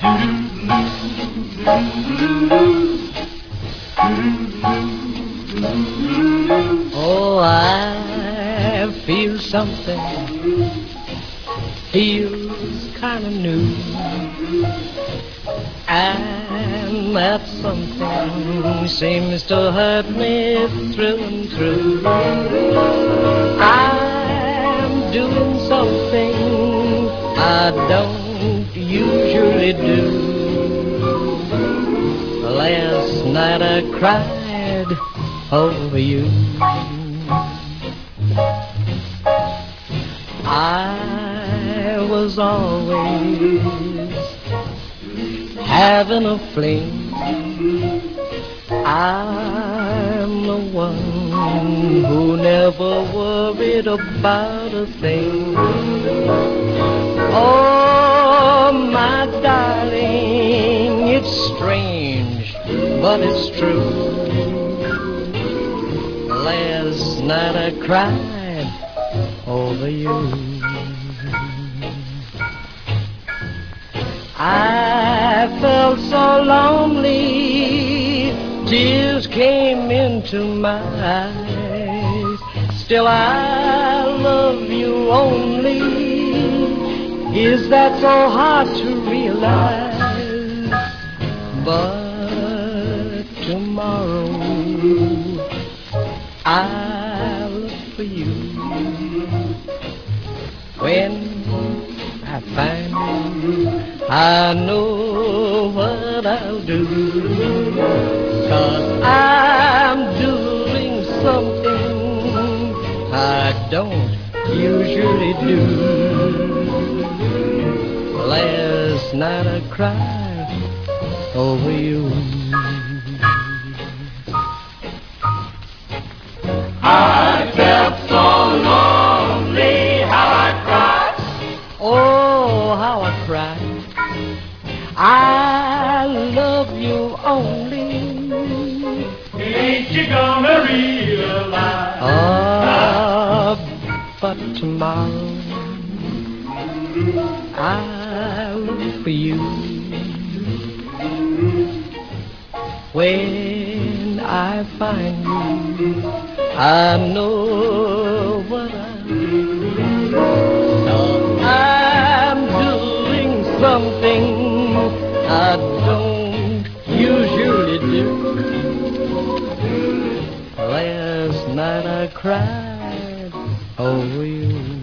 Oh, I feel something, feels kind of new, and that something seems to hurt me through and through. I'm doing something I don't usually do. Last night I cried over you. I was always having a fling. I'm the one who never worried about a thing. Oh, my darling, it's strange, but it's true. Last night I cried over you. I felt so lonely, tears came into my eyes. Still I love you only. Is that so hard to realize? But tomorrow I'll look for you. When I find you, I know what I'll do. 'Cause I'm doing something I don't usually do. Last night I cried over you. I felt so lonely, how I cried. Oh, how I cried. I love you only. Ain't you gonna realize? Ah, but tomorrow I'll look for you. When I find you, I know what I'll do. I'm doing something I don't usually do. Last night I cried over you.